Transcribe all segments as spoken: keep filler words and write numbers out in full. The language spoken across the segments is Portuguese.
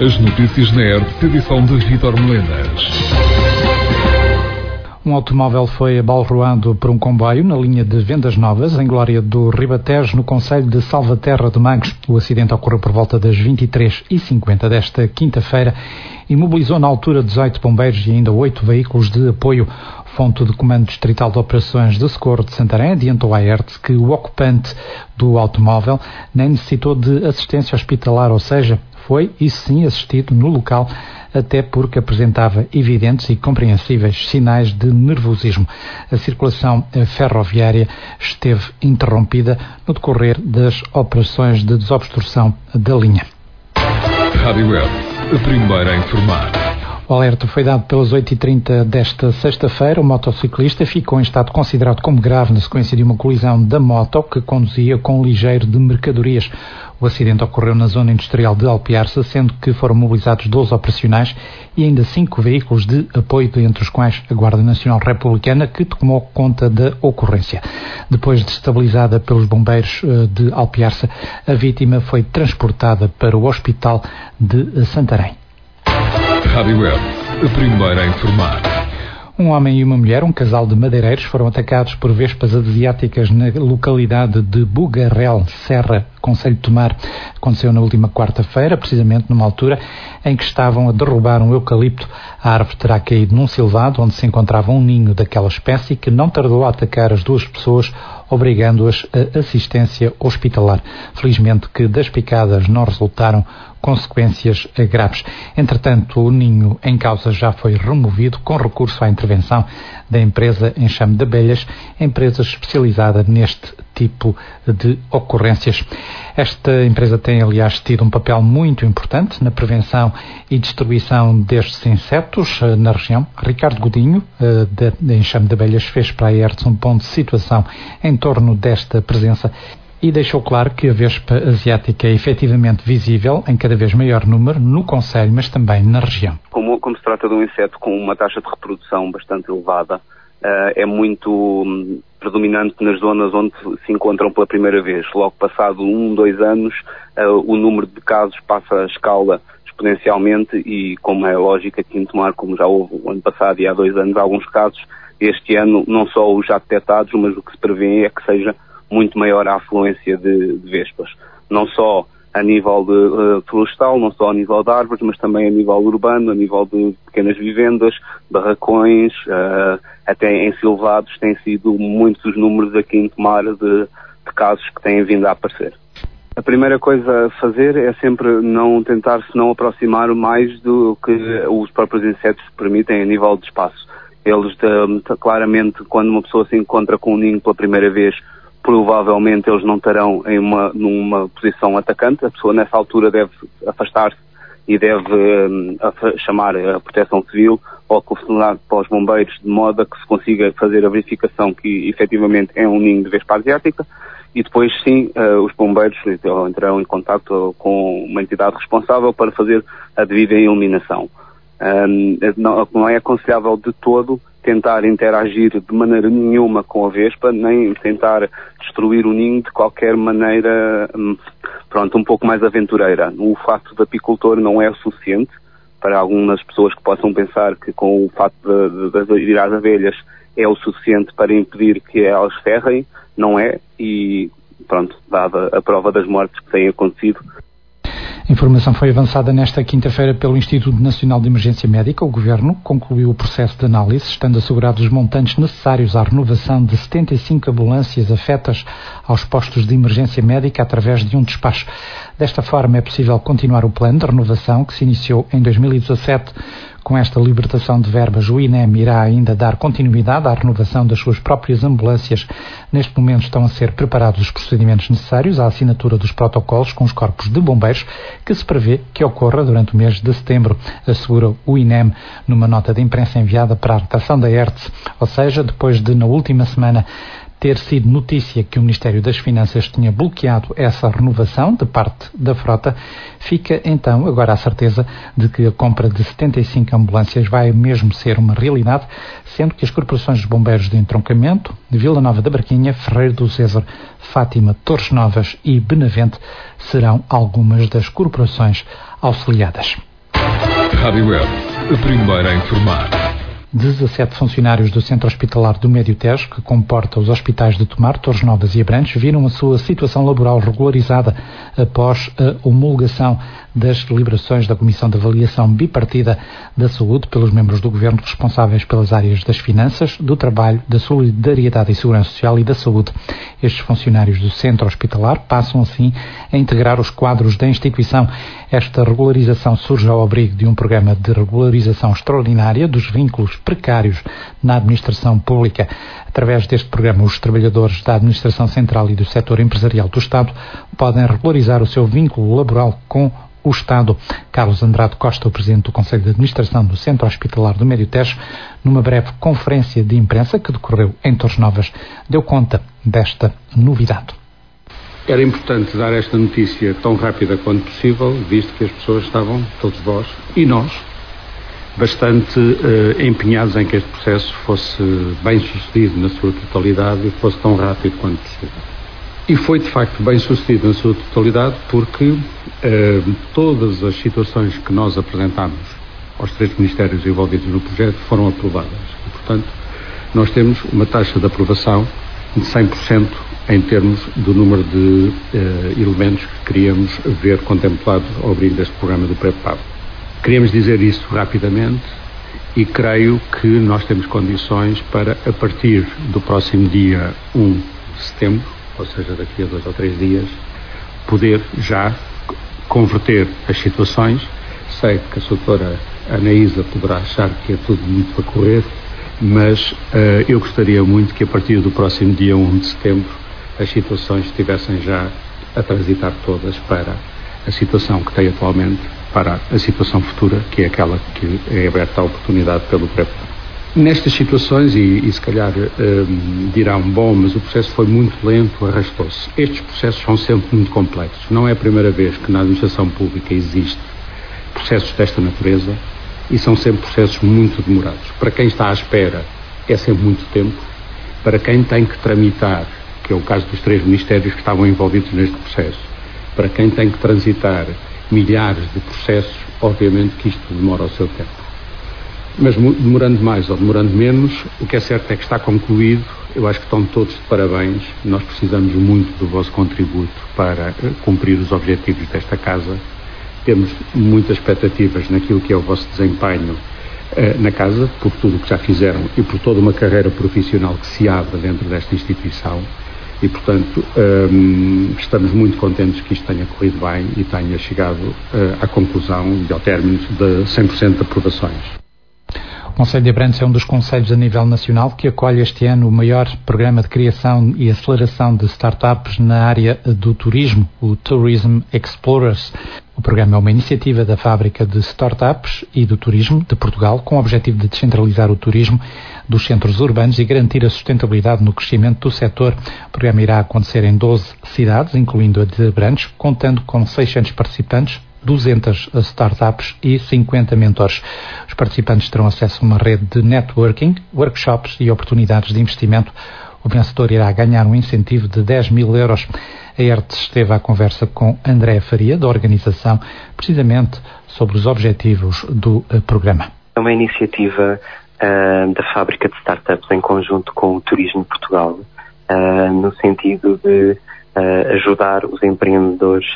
As notícias na R T P, edição de Vítor Melenas. Um automóvel foi abalroado por um comboio na linha de Vendas Novas, em Glória do Ribatejo, no concelho de Salvaterra de Magos. O acidente ocorreu por volta das vinte e três e cinquenta desta quinta-feira e mobilizou na altura dezoito bombeiros e ainda oito veículos de apoio. Fonte de Comando Distrital de Operações de Socorro de Santarém adiantou à R T P que o ocupante do automóvel nem necessitou de assistência hospitalar, ou seja, foi, isso sim, assistido no local, até porque apresentava evidentes e compreensíveis sinais de nervosismo. A circulação ferroviária esteve interrompida no decorrer das operações de desobstrução da linha. Rádio Web, a primeira a informar. O alerta foi dado pelas oito e trinta desta sexta-feira. O motociclista ficou em estado considerado como grave na sequência de uma colisão da moto que conduzia com um ligeiro de mercadorias. O acidente ocorreu na zona industrial de Alpiarça, sendo que foram mobilizados doze operacionais e ainda cinco veículos de apoio, entre os quais a Guarda Nacional Republicana, que tomou conta da ocorrência. Depois de estabilizada pelos bombeiros de Alpiarça, a vítima foi transportada para o Hospital de Santarém. Rádio Web, a primeira a informar. Um homem e uma mulher, um casal de madeireiros, foram atacados por vespas asiáticas na localidade de Bugarrel, Serra, concelho de Tomar. Aconteceu na última quarta-feira, precisamente numa altura em que estavam a derrubar um eucalipto. A árvore terá caído num silvado onde se encontrava um ninho daquela espécie que não tardou a atacar as duas pessoas, obrigando-as a assistência hospitalar. Felizmente que das picadas não resultaram consequências graves. Entretanto, o ninho em causa já foi removido com recurso à intervenção da empresa Enxame de Abelhas, empresa especializada neste tipo de ocorrências. Esta empresa tem, aliás, tido um papel muito importante na prevenção e distribuição destes insetos na região. Ricardo Godinho, da Enxame de Abelhas, fez para a R T P um ponto de situação em torno desta presença e deixou claro que a vespa asiática é efetivamente visível em cada vez maior número no concelho, mas também na região. Como, como se trata de um inseto com uma taxa de reprodução bastante elevada, uh, é muito um, predominante nas zonas onde se encontram pela primeira vez. Logo passado um, dois anos, uh, o número de casos passa a escala exponencialmente e, como é lógico, aqui em Tomar, como já houve o ano passado e há dois anos alguns casos, este ano não só os já detectados, mas o que se prevê é que seja muito maior a afluência de, de vespas, não só a nível de, uh, florestal, não só a nível de árvores, mas também a nível urbano, a nível de pequenas vivendas, barracões, uh, até em silvados, têm sido muitos os números aqui em Tomar de, de casos que têm vindo a aparecer. A primeira coisa a fazer é sempre não tentar se não aproximar mais do que os próprios insetos permitem a nível de espaço. Eles, de, claramente, quando uma pessoa se encontra com um ninho pela primeira vez, provavelmente eles não estarão em uma, numa posição atacante. A pessoa nessa altura deve afastar-se e deve um, chamar a proteção civil ou telefonar para os bombeiros de modo a que se consiga fazer a verificação que efetivamente é um ninho de vespa asiática e depois sim uh, os bombeiros entrarão em contato com uma entidade responsável para fazer a devida eliminação. Um, não, não é aconselhável de todo tentar interagir de maneira nenhuma com a vespa, nem tentar destruir o ninho de qualquer maneira, pronto, um pouco mais aventureira. O facto de apicultor não é o suficiente para algumas pessoas que possam pensar que com o facto de, de, de ir às abelhas é o suficiente para impedir que elas ferrem, não é, e pronto, dada a prova das mortes que têm acontecido. A informação foi avançada nesta quinta-feira pelo Instituto Nacional de Emergência Médica. O Governo concluiu o processo de análise, estando assegurados os montantes necessários à renovação de setenta e cinco ambulâncias afetas aos postos de emergência médica através de um despacho. Desta forma é possível continuar o plano de renovação que se iniciou em dois mil e dezassete. Com esta libertação de verbas, o I N E M irá ainda dar continuidade à renovação das suas próprias ambulâncias. Neste momento estão a ser preparados os procedimentos necessários à assinatura dos protocolos com os corpos de bombeiros, que se prevê que ocorra durante o mês de setembro, assegura o I N E M numa nota de imprensa enviada para a redação da R T P. Ou seja, depois de, na última semana, ter sido notícia que o Ministério das Finanças tinha bloqueado essa renovação de parte da frota, fica então agora a certeza de que a compra de setenta e cinco ambulâncias vai mesmo ser uma realidade, sendo que as corporações de bombeiros de Entroncamento, de Vila Nova da Barquinha, Ferreiro do César, Fátima, Torres Novas e Benavente serão algumas das corporações auxiliadas. Rádio Web, a primeira a informar. dezassete funcionários do Centro Hospitalar do Médio Tejo, que comporta os hospitais de Tomar, Torres Novas e Abrantes, viram a sua situação laboral regularizada após a homologação das deliberações da Comissão de Avaliação Bipartida da Saúde pelos membros do Governo responsáveis pelas áreas das Finanças, do Trabalho, da Solidariedade e Segurança Social e da Saúde. Estes funcionários do Centro Hospitalar passam, assim, a integrar os quadros da instituição. Esta regularização surge ao abrigo de um programa de regularização extraordinária dos vínculos precários na administração pública. Através deste programa, os trabalhadores da administração central e do setor empresarial do Estado podem regularizar o seu vínculo laboral com o Estado. Carlos Andrade Costa, o Presidente do Conselho de Administração do Centro Hospitalar do Médio Tejo, numa breve conferência de imprensa que decorreu em Torres Novas, deu conta desta novidade. Era importante dar esta notícia tão rápida quanto possível, visto que as pessoas estavam, todos vós e nós, bastante uh, empenhados em que este processo fosse bem sucedido na sua totalidade e fosse tão rápido quanto possível. E foi de facto bem sucedido na sua totalidade porque uh, todas as situações que nós apresentámos aos três ministérios envolvidos no projeto foram aprovadas. E, portanto, nós temos uma taxa de aprovação de cem por cento em termos do número de uh, elementos que queríamos ver contemplados ao abrigo deste programa do pré-pago. Queríamos dizer isso rapidamente e creio que nós temos condições para, a partir do próximo dia um de setembro, ou seja, daqui a dois ou três dias, poder já converter as situações. Sei que a doutora Anaísa poderá achar que é tudo muito a correr, mas uh, eu gostaria muito que a partir do próximo dia um de setembro as situações estivessem já a transitar todas para a situação que tem atualmente, para a situação futura, que é aquela que é aberta à oportunidade pelo pré-pago. Nestas situações, e, e se calhar um, dirão, bom, mas o processo foi muito lento, arrastou-se. Estes processos são sempre muito complexos. Não é a primeira vez que na administração pública existe processos desta natureza e são sempre processos muito demorados. Para quem está à espera é sempre muito tempo. Para quem tem que tramitar, que é o caso dos três ministérios que estavam envolvidos neste processo, para quem tem que transitar milhares de processos, obviamente que isto demora o seu tempo. Mas demorando mais ou demorando menos, o que é certo é que está concluído. Eu acho que estão todos de parabéns. Nós precisamos muito do vosso contributo para cumprir os objetivos desta casa. Temos muitas expectativas naquilo que é o vosso desempenho eh, na casa, por tudo o que já fizeram e por toda uma carreira profissional que se abre dentro desta instituição. E, portanto, um, estamos muito contentes que isto tenha corrido bem e tenha chegado uh, à conclusão e ao término de cem por cento de aprovações. O Conselho de Abrantes é um dos conselhos a nível nacional que acolhe este ano o maior programa de criação e aceleração de startups na área do turismo, o Tourism Explorers. O programa é uma iniciativa da Fábrica de Startups e do Turismo de Portugal, com o objetivo de descentralizar o turismo dos centros urbanos e garantir a sustentabilidade no crescimento do setor. O programa irá acontecer em doze cidades, incluindo a de Abrantes, contando com seiscentos participantes, duzentas startups e cinquenta mentores. Os participantes terão acesso a uma rede de networking, workshops e oportunidades de investimento. O vencedor irá ganhar um incentivo de dez mil euros. A E R T esteve à conversa com André Faria, da organização, precisamente sobre os objetivos do uh, programa. É uma iniciativa uh, da Fábrica de Startups em conjunto com o Turismo de Portugal, uh, no sentido de uh, ajudar os empreendedores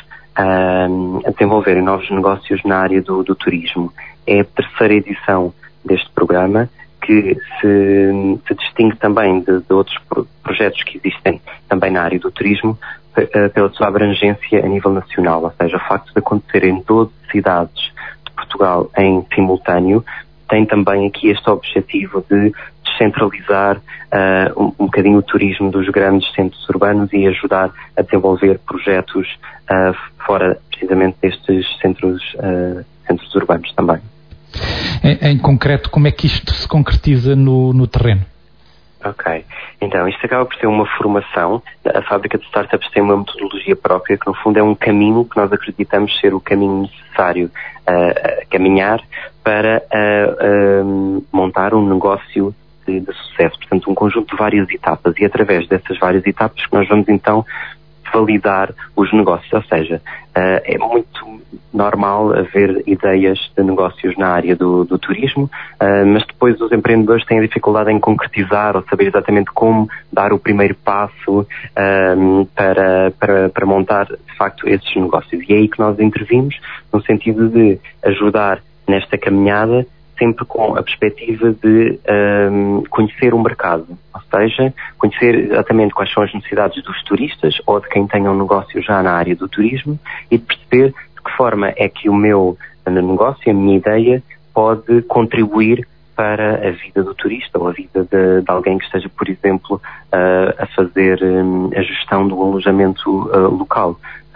uh, a desenvolverem novos negócios na área do, do turismo. É a terceira edição deste programa, que se, se distingue também de, de outros pro, projetos que existem também na área do turismo, pela sua abrangência a nível nacional, ou seja, o facto de acontecer em doze cidades de Portugal em simultâneo, tem também aqui este objetivo de descentralizar uh, um, um bocadinho o turismo dos grandes centros urbanos e ajudar a desenvolver projetos uh, fora precisamente destes centros, uh, centros urbanos também. Em, em concreto, como é que isto se concretiza no, no terreno? Ok, então isto acaba por ser uma formação. A Fábrica de Startups tem uma metodologia própria que no fundo é um caminho que nós acreditamos ser o caminho necessário uh, a caminhar para uh, uh, montar um negócio de, de sucesso, portanto um conjunto de várias etapas, e através dessas várias etapas que nós vamos então validar os negócios, ou seja, uh, é muito normal haver ideias de negócios na área do, do turismo, uh, mas depois os empreendedores têm dificuldade em concretizar ou saber exatamente como dar o primeiro passo um, para, para, para montar, de facto, esses negócios. E é aí que nós intervimos, no sentido de ajudar nesta caminhada, sempre com a perspectiva de um, conhecer o mercado, ou seja, conhecer exatamente quais são as necessidades dos turistas ou de quem tenha um negócio já na área do turismo e de perceber de que forma é que o meu negócio, a minha ideia, pode contribuir para a vida do turista ou a vida de, de alguém que esteja, por exemplo, uh, a fazer um, a gestão do alojamento uh, local.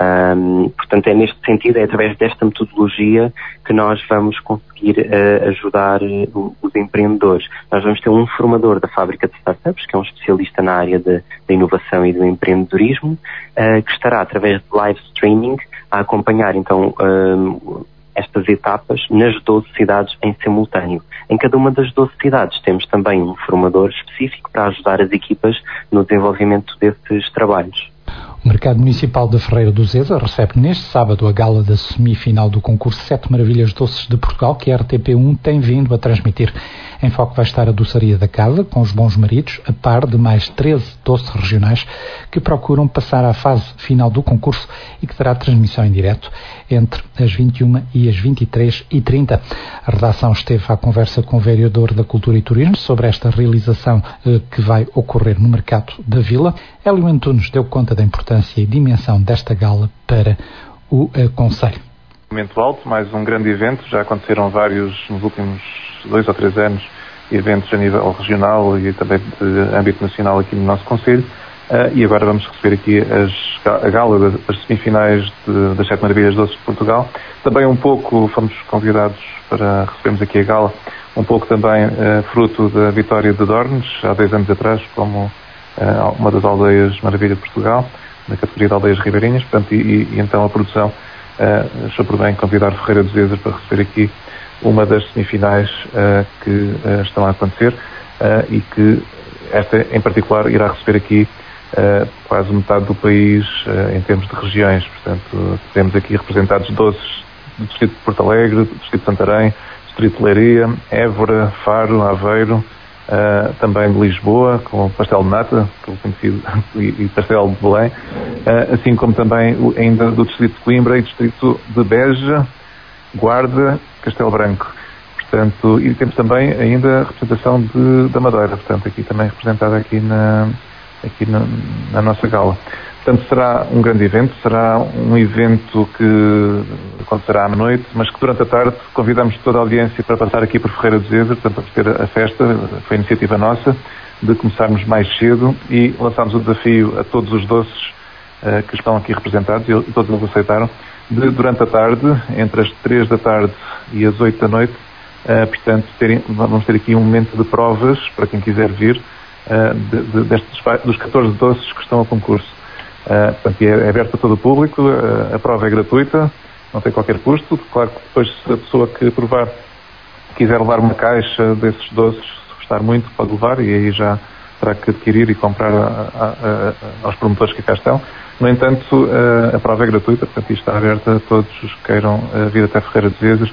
Um, portanto, é neste sentido, é através desta metodologia que nós vamos conseguir uh, ajudar uh, os empreendedores. Nós vamos ter um formador da fábrica de startups, que é um especialista na área da inovação e do empreendedorismo, uh, que estará através de live streaming a acompanhar, então, um, estas etapas nas doze cidades em simultâneo. Em cada uma das doze cidades temos também um formador específico para ajudar as equipas no desenvolvimento desses trabalhos. O Mercado Municipal da Ferreira do Zézer recebe neste sábado a gala da semifinal do concurso Sete Maravilhas Doces de Portugal, que a R T P um tem vindo a transmitir. Em foco vai estar a doçaria da casa, com os bons maridos, a par de mais treze doces regionais que procuram passar à fase final do concurso e que terá transmissão em direto entre as vinte e uma e as vinte e três e trinta. A redação esteve à conversa com o vereador da Cultura e Turismo sobre esta realização eh, que vai ocorrer no Mercado da Vila. Hélio Antunes deu conta da importância e dimensão desta gala para o uh, Conselho. Momento alto, mais um grande evento. Já aconteceram vários nos últimos dois ou três anos eventos a nível regional e também de âmbito nacional aqui no nosso Conselho. Uh, e agora vamos receber aqui as, a gala das semifinais de, das Sete Maravilhas Doces de Portugal. Também um pouco fomos convidados para recebermos aqui a gala, um pouco também uh, fruto da vitória de Dornes, há dez anos atrás, como uh, uma das aldeias Maravilha de Portugal, na categoria de aldeias ribeirinhas. Portanto, e, e, e então a produção uh, achou por bem convidar Ferreira do Zézer para receber aqui uma das semifinais uh, que uh, estão a acontecer uh, e que esta em particular irá receber aqui Uh, quase metade do país uh, em termos de regiões. Portanto, temos aqui representados doces do Distrito de Porto Alegre, do Distrito de Santarém, do Distrito de Leiria, Évora, Faro, Aveiro, uh, também de Lisboa, com o pastel de nata, que é conhecido, e, e pastel de Belém, uh, assim como também ainda do Distrito de Coimbra e Distrito de Beja, Guarda, Castelo Branco. Portanto, e temos também ainda a representação de, da Madeira, portanto, aqui também representada aqui na aqui na, na nossa gala. Portanto, será um grande evento, será um evento que acontecerá à noite, mas que durante a tarde convidamos toda a audiência para passar aqui por Ferreira do Zézer, portanto, para ter a festa, foi iniciativa nossa, de começarmos mais cedo e lançámos o desafio a todos os doces uh, que estão aqui representados, e todos eles aceitaram, de durante a tarde, entre as três da tarde e as oito da noite, uh, portanto, terem, vamos ter aqui um momento de provas, para quem quiser vir, Uh, de, de, destes, dos catorze doces que estão a concurso. Uh, portanto, é, é aberto a todo o público, uh, a prova é gratuita, não tem qualquer custo. Claro que depois, se a pessoa que provar quiser levar uma caixa desses doces, se gostar muito, pode levar, e aí já terá que adquirir e comprar a, a, a, aos promotores que cá estão. No entanto, uh, a prova é gratuita, portanto, isto está aberto a todos os que queiram uh, vir até Ferreira do Zézer,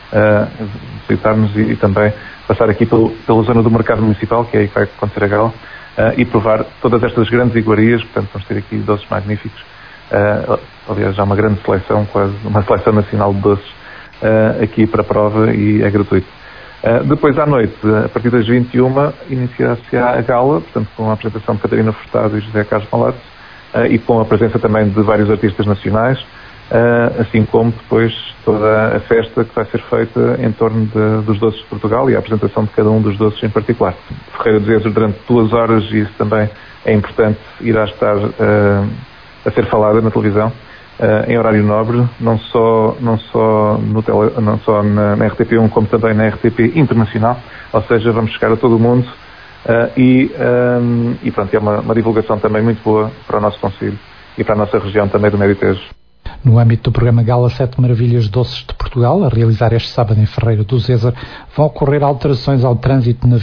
uh, visitar-nos e, e também passar aqui pelo, pela zona do Mercado Municipal, que é aí que vai acontecer a gala, uh, e provar todas estas grandes iguarias. Portanto, vamos ter aqui doces magníficos. Uh, aliás, já uma grande seleção, quase uma seleção nacional de doces uh, aqui para a prova, e é gratuito. Uh, depois, à noite, a partir das vinte e uma, inicia-se a gala, portanto, com a apresentação de Catarina Furtado e José Carlos Malato, uh, e com a presença também de vários artistas nacionais, Uh, assim como depois toda a festa que vai ser feita em torno de, dos doces de Portugal e a apresentação de cada um dos doces em particular. Ferreira do Zézer durante duas horas, e isso também é importante, irá estar uh, a ser falada na televisão uh, em horário nobre, não só, não só, no tele, não só na, na R T P um, como também na R T P Internacional, ou seja, vamos chegar a todo o mundo uh, e, um, e pronto, é uma, uma divulgação também muito boa para o nosso concelho e para a nossa região também do Médio Tejo. No âmbito do programa Gala Sete Maravilhas Doces de Portugal, a realizar este sábado em Ferreira do Zézer, vão ocorrer alterações ao trânsito na vila.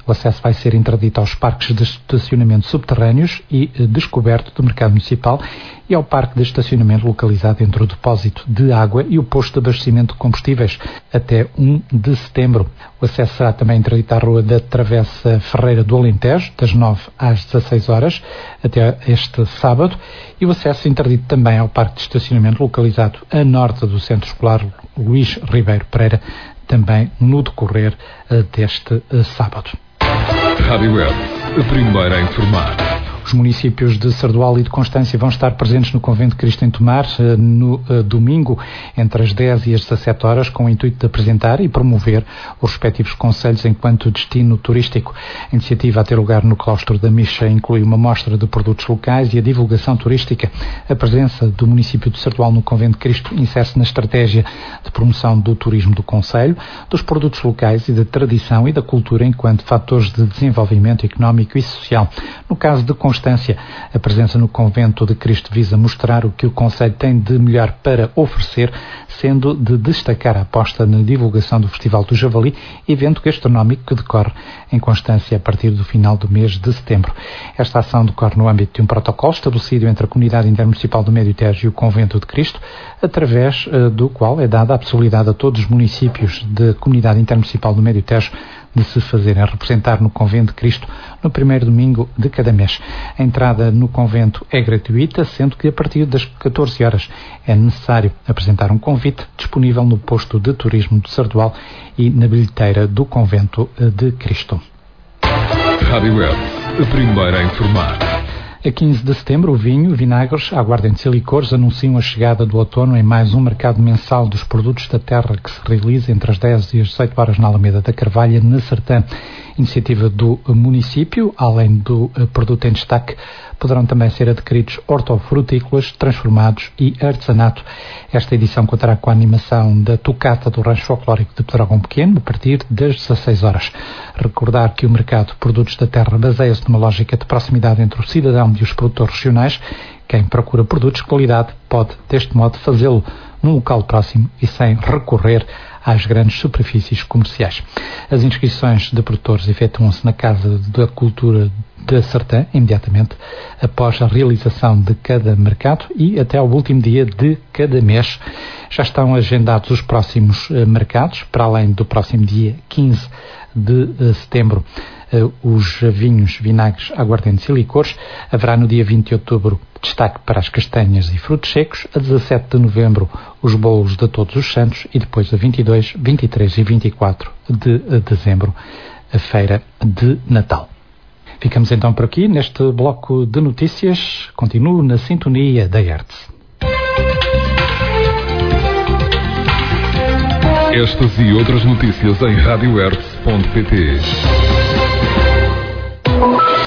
O acesso vai ser interdito aos parques de estacionamento subterrâneos e descoberto do mercado municipal e ao parque de estacionamento localizado entre o depósito de água e o posto de abastecimento de combustíveis até um de setembro. O acesso será também interdito à Rua da Travessa Ferreira do Alentejo, das nove às dezasseis horas, até este sábado, e o acesso interdito também ao parque de estacionamento localizado a norte do Centro Escolar Luís Ribeiro Pereira, também no decorrer deste uh, sábado. Rádio Web, a primeira a informar. Os municípios de Sardual e de Constância vão estar presentes no Convento de Cristo em Tomar no uh, domingo, entre as dez e as dezassete horas, com o intuito de apresentar e promover os respectivos concelhos enquanto destino turístico. A iniciativa a ter lugar no claustro da Micha inclui uma mostra de produtos locais e a divulgação turística. A presença do município de Sardual no Convento de Cristo insere-se na estratégia de promoção do turismo do concelho, dos produtos locais e da tradição e da cultura enquanto fatores de desenvolvimento económico e social. No caso de Constância, a presença no Convento de Cristo visa mostrar o que o concelho tem de melhor para oferecer, sendo de destacar a aposta na divulgação do Festival do Javali, evento gastronómico que decorre em Constância a partir do final do mês de setembro. Esta ação decorre no âmbito de um protocolo estabelecido entre a Comunidade Intermunicipal do Médio Tejo e o Convento de Cristo, através uh, do qual é dada a possibilidade a todos os municípios da Comunidade Intermunicipal do Médio Tejo de se fazerem representar no Convento de Cristo no primeiro domingo de cada mês. A entrada no convento é gratuita, sendo que a partir das catorze horas é necessário apresentar um convite disponível no posto de turismo de Sardual e na bilheteira do Convento de Cristo. Rádio Web, a primeira a informar. A quinze de setembro, o vinho, vinagres, aguardentes e licores anunciam a chegada do outono em mais um mercado mensal dos produtos da terra que se realiza entre as dez e as dezoito horas na Alameda da Carvalha, na Sertã. Iniciativa do município, além do produto em destaque, poderão também ser adquiridos hortofrutícolas, transformados e artesanato. Esta edição contará com a animação da Tocata do Rancho Folclórico de Pedrógão Pequeno, a partir das dezasseis horas. Recordar que o mercado de produtos da terra baseia-se numa lógica de proximidade entre o cidadão e os produtores regionais. Quem procura produtos de qualidade pode, deste modo, fazê-lo num local próximo e sem recorrer às grandes superfícies comerciais. As inscrições de produtores efetuam-se na Casa da Cultura da Sertã, imediatamente após a realização de cada mercado e até ao último dia de cada mês. Já estão agendados os próximos uh, mercados, para além do próximo dia quinze de uh, setembro. Uh, os vinhos, vinagres, aguardentes e licores. Haverá no dia vinte de outubro destaque para as castanhas e frutos secos, a dezassete de novembro os bolos de Todos os Santos e depois a vinte e dois, vinte e três e vinte e quatro de dezembro, a feira de Natal. Ficamos então por aqui neste bloco de notícias. Continuo na sintonia da Hertz. Estas e outras notícias em rádio hertz ponto pt.